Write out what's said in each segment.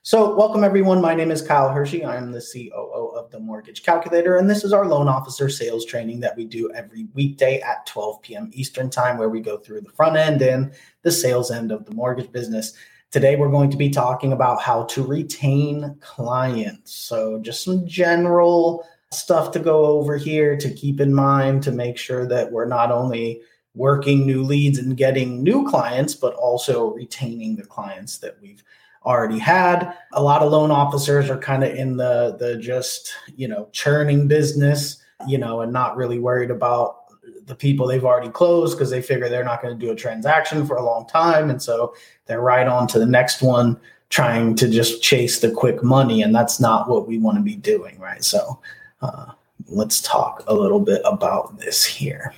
So welcome everyone. My name is Kyle Hershey. I am the COO of the Mortgage Calculator, and this is our loan officer sales training that we do every weekday at 12 p.m. Eastern time, where we go through the front end and the sales end of the mortgage business. Today, we're going to be talking about how to retain clients. So just some general stuff to go over here to keep in mind to make sure that we're not only working new leads and getting new clients, but also retaining the clients that we've already had. A lot of loan officers are kind of in the just, churning business, and not really worried about the people they've already closed because they figure they're not going to do a transaction for a long time. And so they're right on to the next one, trying to just chase the quick money. And that's not what we want to be doing, right? So let's talk a little bit about this here.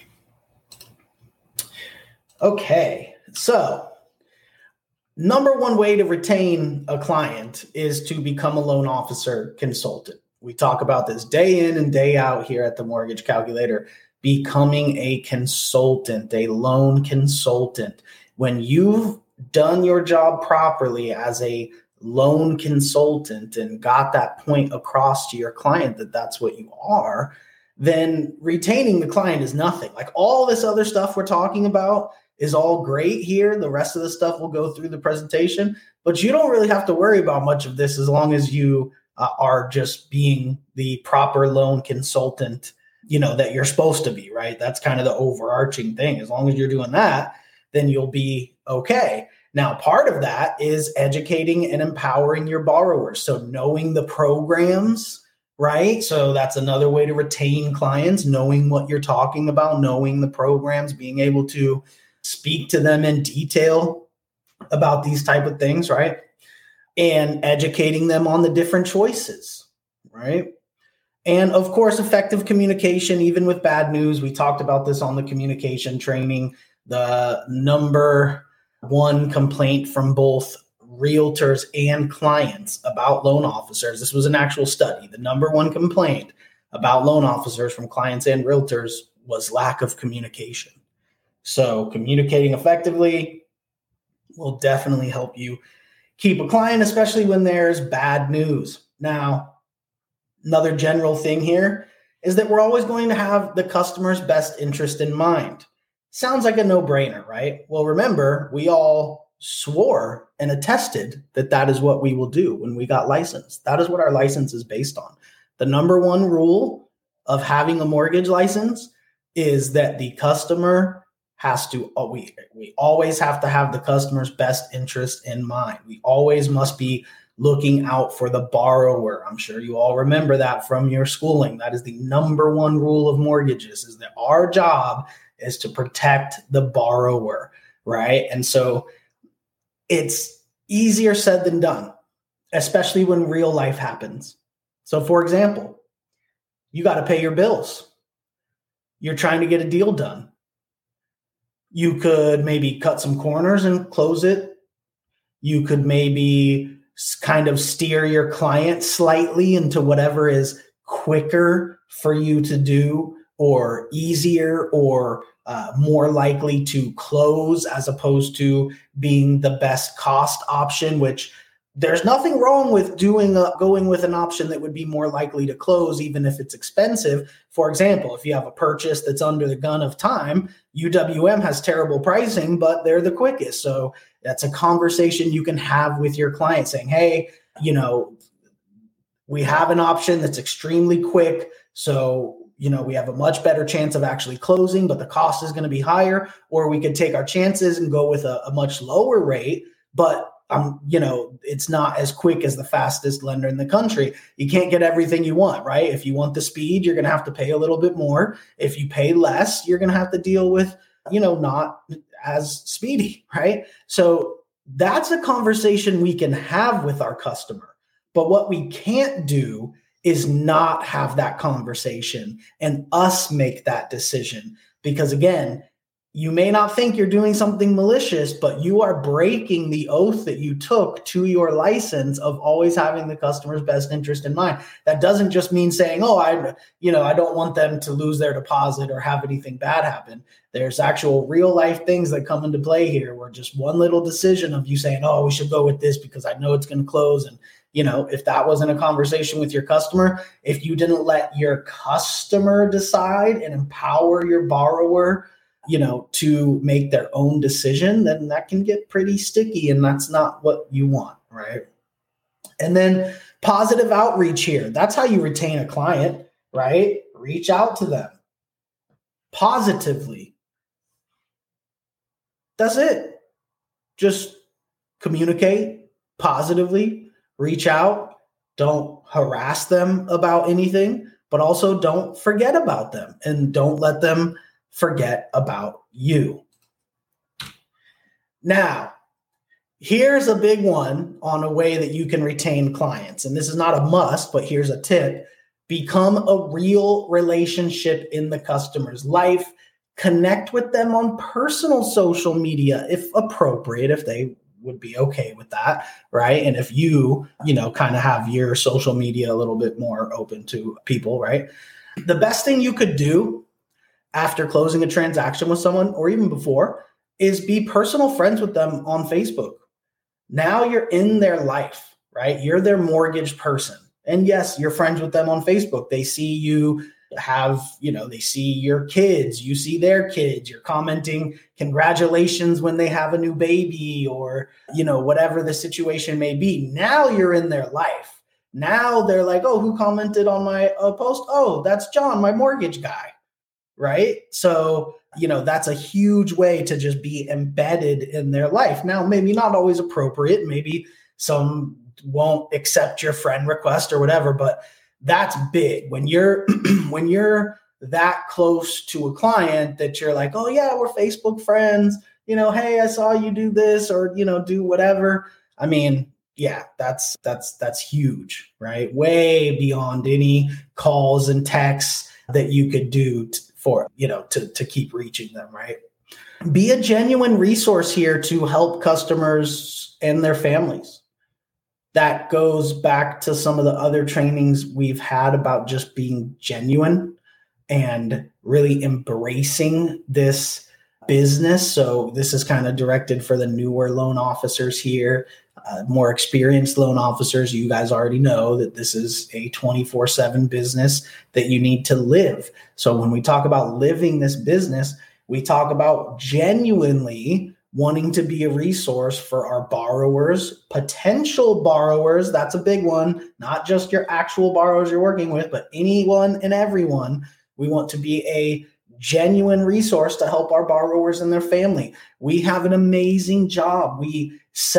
Okay, so number one way to retain a client is to become a loan officer consultant. We talk about this day in and day out here at the Mortgage Calculator, becoming a consultant, a loan consultant. When you've done your job properly as a loan consultant and got that point across to your client that that's what you are, then retaining the client is nothing. Like all this other stuff we're talking about is all great here. The rest of the stuff will go through the presentation, but you don't really have to worry about much of this as long as you are just being the proper loan consultant, that you're supposed to be, right? That's kind of the overarching thing. As long as you're doing that, then you'll be okay. Now, part of that is educating and empowering your borrowers. So knowing the programs, right? So that's another way to retain clients, knowing what you're talking about, knowing the programs, being able to speak to them in detail about these type of things, right? And educating them on the different choices, right? And of course, effective communication, even with bad news. We talked about this on the communication training. The number one complaint from both realtors and clients about loan officers, this was an actual study. The number one complaint about loan officers from clients and realtors was lack of communication. So communicating effectively will definitely help you keep a client, especially when there's bad news. Now, another general thing here is that we're always going to have the customer's best interest in mind. Sounds like a no-brainer, right? Well, remember, we all swore and attested that that is what we will do when we got licensed. That is what our license is based on. The number one rule of having a mortgage license is that the customer has to, we always have to have the customer's best interest in mind. We always must be looking out for the borrower. I'm sure you all remember that from your schooling. That is the number one rule of mortgages, is that our job is to protect the borrower, right? And so it's easier said than done, especially when real life happens. So for example, you got to pay your bills. You're trying to get a deal done. You could maybe cut some corners and close it. You could maybe kind of steer your client slightly into whatever is quicker for you to do or easier or more likely to close as opposed to being the best cost option, which there's nothing wrong with going with an option that would be more likely to close, even if it's expensive. For example, if you have a purchase that's under the gun of time, UWM has terrible pricing, but they're the quickest. So that's a conversation you can have with your client saying, hey, we have an option that's extremely quick. So, we have a much better chance of actually closing, but the cost is going to be higher. Or we could take our chances and go with a much lower rate, but it's not as quick as the fastest lender in the country. You can't get everything you want, right? If you want the speed, you're going to have to pay a little bit more. If you pay less, you're going to have to deal with, not as speedy, right? So that's a conversation we can have with our customer. But what we can't do is not have that conversation and us make that decision. Because again, you may not think you're doing something malicious, but you are breaking the oath that you took to your license of always having the customer's best interest in mind. That doesn't just mean saying, I don't want them to lose their deposit or have anything bad happen. There's actual real life things that come into play here where just one little decision of you saying, we should go with this because I know it's going to close and if that wasn't a conversation with your customer, if you didn't let your customer decide and empower your borrower, to make their own decision, then that can get pretty sticky, and that's not what you want, right? And then positive outreach here. That's how you retain a client, right? Reach out to them positively. That's it. Just communicate positively, reach out, don't harass them about anything, but also don't forget about them and don't let them forget about you. Now, here's a big one on a way that you can retain clients. And this is not a must, but here's a tip. Become a real relationship in the customer's life. Connect with them on personal social media, if appropriate, if they would be okay with that, right? And if you kind of have your social media a little bit more open to people, right? The best thing you could do after closing a transaction with someone, or even before, is be personal friends with them on Facebook. Now you're in their life, right? You're their mortgage person. And yes, you're friends with them on Facebook. They see you they see your kids, you see their kids, you're commenting congratulations when they have a new baby, or, whatever the situation may be. Now you're in their life. Now they're like, oh, who commented on my post? Oh, that's John, my mortgage guy, right? So, that's a huge way to just be embedded in their life. Now, maybe not always appropriate. Maybe some won't accept your friend request or whatever, but that's big. When you're that close to a client that you're like, oh yeah, we're Facebook friends, hey, I saw you do this, or, do whatever. I mean, yeah, that's huge, right? Way beyond any calls and texts that you could do to keep reaching them, right? Be a genuine resource here to help customers and their families. That goes back to some of the other trainings we've had about just being genuine and really embracing this business. So this is kind of directed for the newer loan officers here, more experienced loan officers. You guys already know that this is a 24/7 business that you need to live. So when we talk about living this business, we talk about genuinely wanting to be a resource for our borrowers, potential borrowers. That's a big one, not just your actual borrowers you're working with, but anyone and everyone. We want to be a genuine resource to help our borrowers and their family. We have an amazing job. We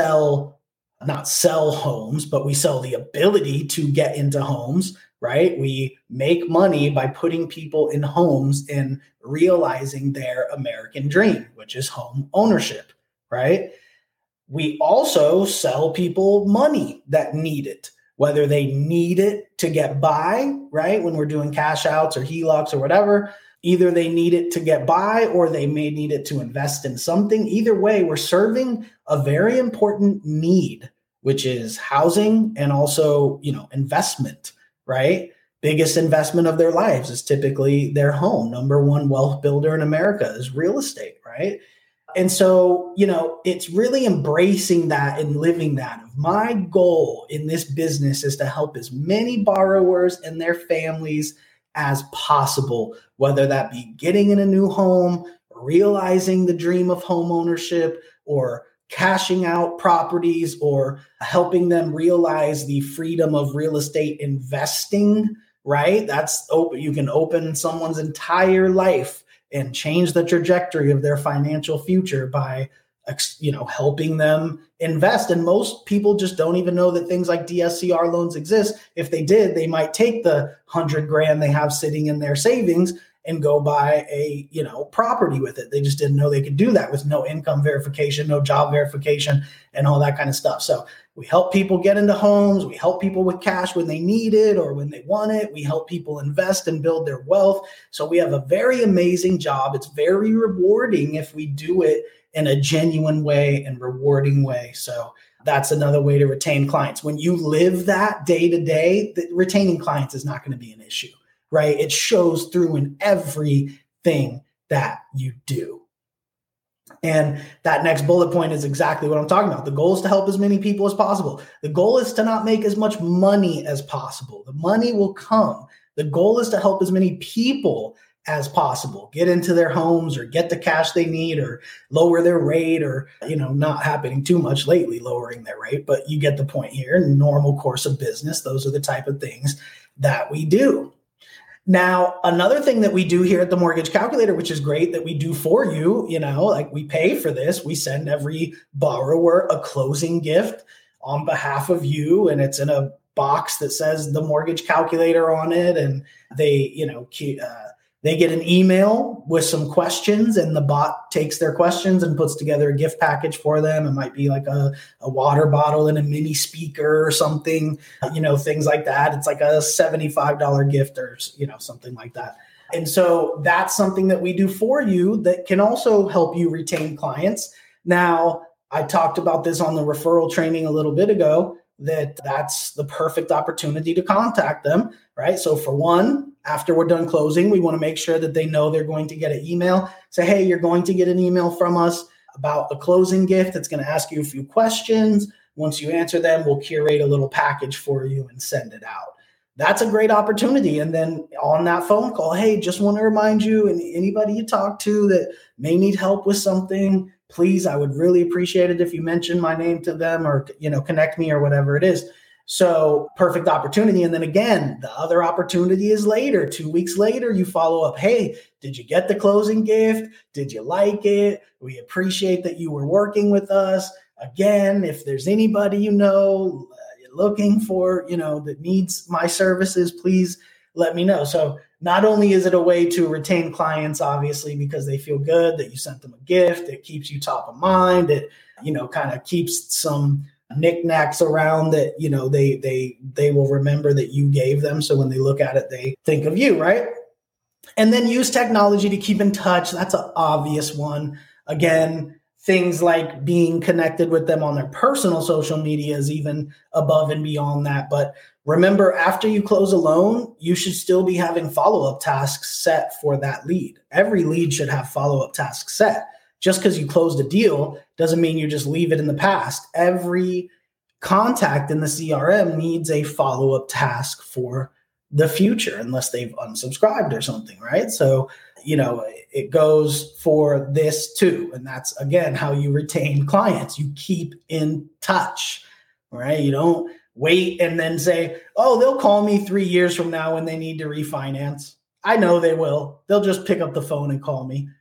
not sell homes, but we sell the ability to get into homes, right? We make money by putting people in homes and realizing their American dream, which is home ownership, right? We also sell people money that need it, whether they need it to get by, right? When we're doing cash outs or HELOCs or whatever, either they need it to get by or they may need it to invest in something. Either way, we're serving a very important need, which is housing and also, investment, right? Biggest investment of their lives is typically their home. Number one wealth builder in America is real estate, right? And so, it's really embracing that and living that. My goal in this business is to help as many borrowers and their families as possible, whether that be getting in a new home, realizing the dream of home ownership, or cashing out properties, or helping them realize the freedom of real estate investing, right? That's open. You can open someone's entire life and change the trajectory of their financial future by, helping them invest. And most people just don't even know that things like DSCR loans exist. If they did, they might take the $100,000 they have sitting in their savings and go buy a, property with it. They just didn't know they could do that with no income verification, no job verification, and all that kind of stuff. So we help people get into homes. We help people with cash when they need it or when they want it. We help people invest and build their wealth. So we have a very amazing job. It's very rewarding if we do it in a genuine way and rewarding way. So that's another way to retain clients. When you live that day to day, retaining clients is not going to be an issue, right? It shows through in everything that you do. And that next bullet point is exactly what I'm talking about. The goal is to help as many people as possible. The goal is to not make as much money as possible. The money will come. The goal is to help as many people as possible get into their homes or get the cash they need or lower their rate, or, not happening too much lately, lowering their rate, but you get the point here. Normal course of business. Those are the type of things that we do. Now, another thing that we do here at the Mortgage Calculator, which is great that we do for you, like we pay for this. We send every borrower a closing gift on behalf of you, and it's in a box that says the Mortgage Calculator on it. And they get an email with some questions, and the bot takes their questions and puts together a gift package for them. It might be like a water bottle and a mini speaker or something, things like that. It's like a $75 gift or, something like that. And so that's something that we do for you that can also help you retain clients. Now, I talked about this on the referral training a little bit ago, that's the perfect opportunity to contact them, right? So for one, after we're done closing, we want to make sure that they know they're going to get an email. Say, hey, you're going to get an email from us about the closing gift. It's going to ask you a few questions. Once you answer them, we'll curate a little package for you and send it out. That's a great opportunity. And then on that phone call, hey, just want to remind you and anybody you talk to that may need help with something, please, I would really appreciate it if you mention my name to them or, connect me or whatever it is. So perfect opportunity. And then again, the other opportunity is later, 2 weeks later, you follow up. Hey, did you get the closing gift? Did you like it? We appreciate that you were working with us. Again, if there's anybody you're looking for, that needs my services, please let me know. So not only is it a way to retain clients, obviously, because they feel good that you sent them a gift, it keeps you top of mind. It, kind of keeps some knickknacks around that, they will remember that you gave them. So when they look at it, they think of you, right? And then use technology to keep in touch. That's an obvious one. Again, things like being connected with them on their personal social media is even above and beyond that. But remember, after you close a loan, you should still be having follow-up tasks set for that lead. Every lead should have follow-up tasks set. Just because you closed a deal doesn't mean you just leave it in the past. Every contact in the CRM needs a follow-up task for the future, unless they've unsubscribed or something, right? So, it goes for this too. And that's, again, how you retain clients. You keep in touch, right? You don't wait and then say, oh, they'll call me 3 years from now when they need to refinance. I know they will. They'll just pick up the phone and call me.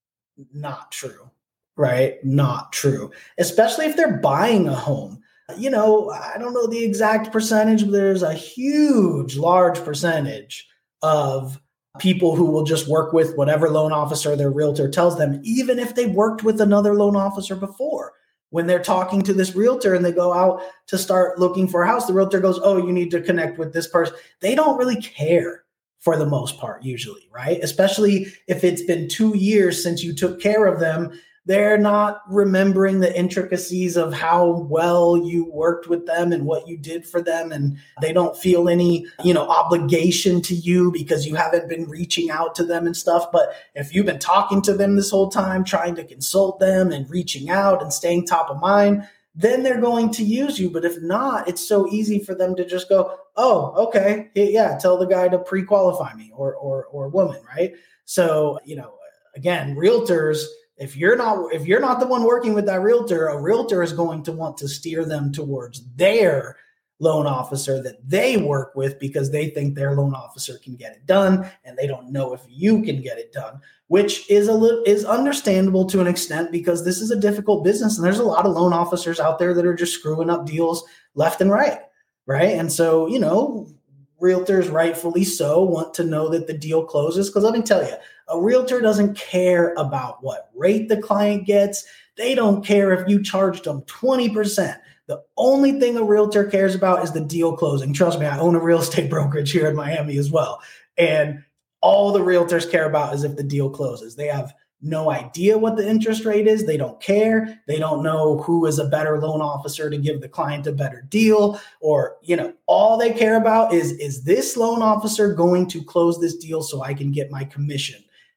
Not true, right? Not true. Especially if they're buying a home. I don't know the exact percentage, but there's a large percentage of people who will just work with whatever loan officer their realtor tells them, even if they worked with another loan officer before. When they're talking to this realtor and they go out to start looking for a house, the realtor goes, oh, you need to connect with this person. They don't really care for the most part, usually, right? Especially if it's been 2 years since you took care of them. They're not remembering the intricacies of how well you worked with them and what you did for them. And they don't feel any, obligation to you because you haven't been reaching out to them and stuff. But if you've been talking to them this whole time, trying to consult them and reaching out and staying top of mind, then they're going to use you. But if not, it's so easy for them to just go, oh, okay, yeah, tell the guy to pre-qualify me or woman, right? So, again, realtors, if you're not the one working with that realtor, a realtor is going to want to steer them towards their loan officer that they work with because they think their loan officer can get it done and they don't know if you can get it done, which is understandable to an extent because this is a difficult business and there's a lot of loan officers out there that are just screwing up deals left and right? And so, realtors, rightfully so, want to know that the deal closes because let me tell you, a realtor doesn't care about what rate the client gets. They don't care if you charged them 20%. The only thing a realtor cares about is the deal closing. Trust me, I own a real estate brokerage here in Miami as well. And all the realtors care about is if the deal closes. They have no idea what the interest rate is. They don't care. They don't know who is a better loan officer to give the client a better deal or, all they care about is this loan officer going to close this deal so I can get my commission?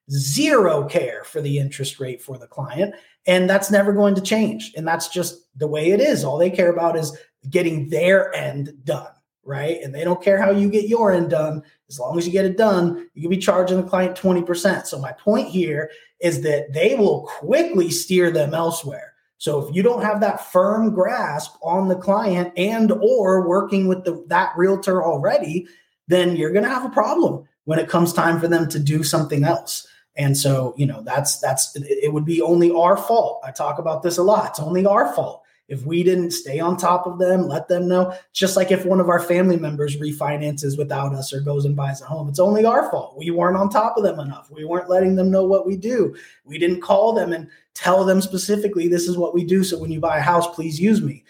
zero care for the interest rate for the client. And that's never going to change. And that's just the way it is. All they care about is getting their end done, right? And they don't care how you get your end done. As long as you get it done, you can be charging the client 20%. So my point here is that they will quickly steer them elsewhere. So if you don't have that firm grasp on the client and or working with that realtor already, then you're going to have a problem when it comes time for them to do something else. And so, it would be only our fault. I talk about this a lot. It's only our fault if we didn't stay on top of them, let them know. Just like if one of our family members refinances without us or goes and buys a home, it's only our fault. We weren't on top of them enough. We weren't letting them know what we do. We didn't call them and tell them specifically, this is what we do. So when you buy a house, please use me.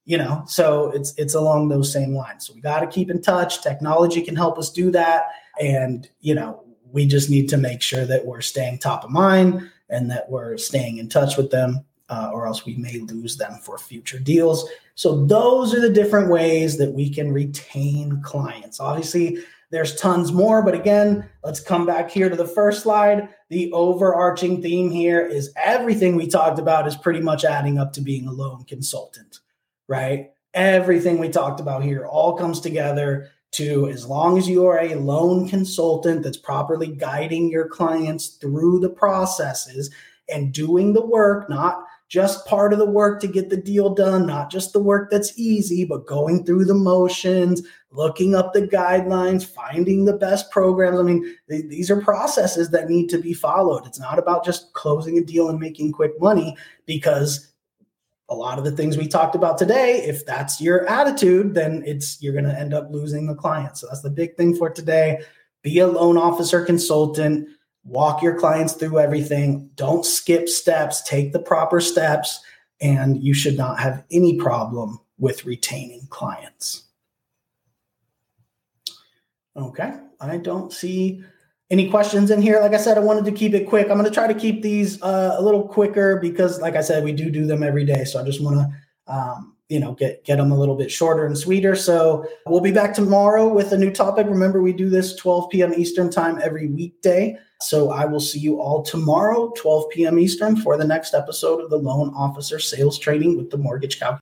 So it's along those same lines. So we got to keep in touch. Technology can help us do that. And, we just need to make sure that we're staying top of mind and that we're staying in touch with them, or else we may lose them for future deals. So those are the different ways that we can retain clients. Obviously, there's tons more, but again, let's come back here to the first slide. The overarching theme here is everything we talked about is pretty much adding up to being a loan consultant, right? Everything we talked about here all comes together to, as long as you are a loan consultant that's properly guiding your clients through the processes and doing the work, not just part of the work to get the deal done, not just the work that's easy, but going through the motions, looking up the guidelines, finding the best programs. I mean, these are processes that need to be followed. It's not about just closing a deal and making quick money, because a lot of the things we talked about today, if that's your attitude, then you're going to end up losing the client. So that's the big thing for today. Be a loan officer consultant, walk your clients through everything. Don't skip steps, take the proper steps, and you should not have any problem with retaining clients. Okay, I don't see any questions in here. Like I said, I wanted to keep it quick. I'm going to try to keep these a little quicker because, like I said, we do them every day. So I just want to, get them a little bit shorter and sweeter. So we'll be back tomorrow with a new topic. Remember, we do this 12 p.m. Eastern time every weekday. So I will see you all tomorrow, 12 p.m. Eastern, for the next episode of the Loan Officer Sales Training with the Mortgage Calculator.